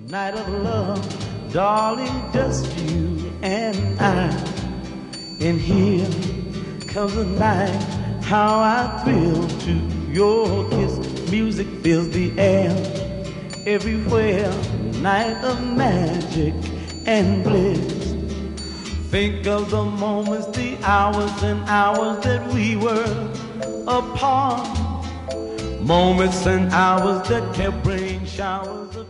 night of love, darling, just you and I. And here comes the night, how I thrill to your kiss. Music fills the air everywhere, night of magic and bliss. Think of the moments, the hours and hours that we were apart. Moments and hours that kept rain showers of